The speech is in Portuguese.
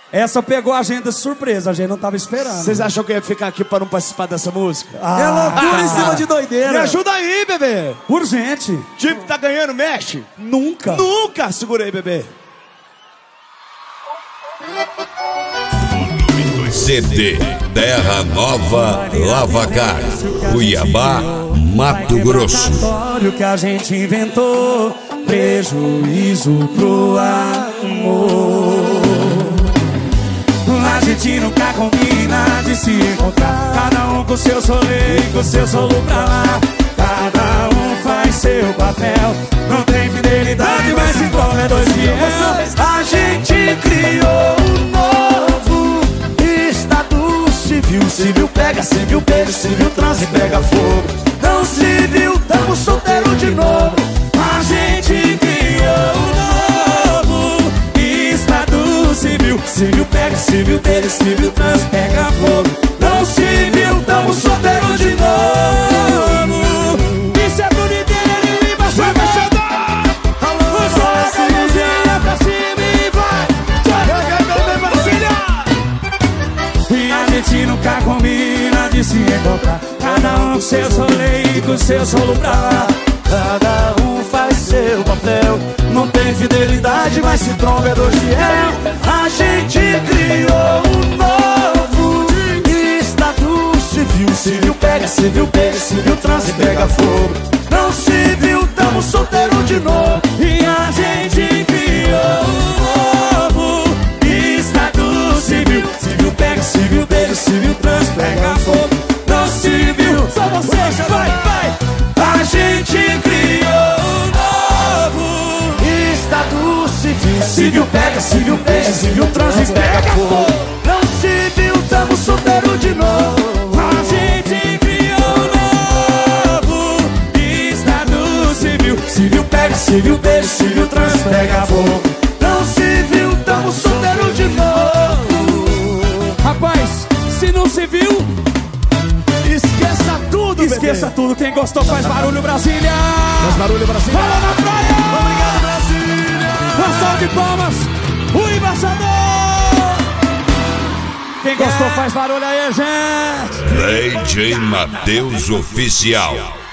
Essa pegou a gente de surpresa, a gente não tava esperando. Vocês acham que eu ia ficar aqui para não participar dessa música? É loucura em cima de doideira. Me ajuda aí, bebê. Urgente. O time que tá ganhando, mexe. Nunca. Nunca. Segura aí, bebê. CD Terra Nova Lavacar, Cuiabá, Mato Grosso. Que a gente inventou, prejuízo pro amor. A gente nunca combina de se encontrar, cada um com seu solê e com seu solo pra lá. Cada um faz seu papel, não tem fidelidade, mas se envolve é dois fiéis. A gente criou um novo estado civil. Civil pega, civil beijo, civil transa e pega fogo. Não civil, tamo solteiro de novo. A gente criou um novo estado civil. Civil pega, civil beijo, civil transa e pega fogo. Não civil, tamo solteiro de novo. Isso é boniteiro e embaixada. Joga a mãozinha pra cima e vai. E a gente nunca combina de se encontrar, cada um com seu rolê e com seu solo pra lá. Cada um faz seu papel, não tem fidelidade, mas se tromba é dois fiel. A gente criou um novo estado civil. Civil pega, civil beija, civil transa e pega fogo. Não civil, tamo solteiro de novo. E a gente criou um novo estado civil. Civil pega, civil beija, civil transa, pega fogo. Não civil, só você, vai, vai. A gente criou um novo estado civil. civil pega, civil beija, civil transa e pega fogo. Não civil, tamo solteiro de novo. A gente criou um novo estado civil. Civil pega, civil beija, civil transa, pega fogo. Não civil, tamo solteiro de novo. Rapaz, se não se viu, Esqueça tudo, esqueça bebê. tudo. Quem gostou faz barulho, Brasília. Faz barulho, Brasil. Fala na praia. Obrigado, Brasília. Uma salva de palmas, o embaixador. Quem gostou faz barulho aí, gente. DJ Matheus Oficial.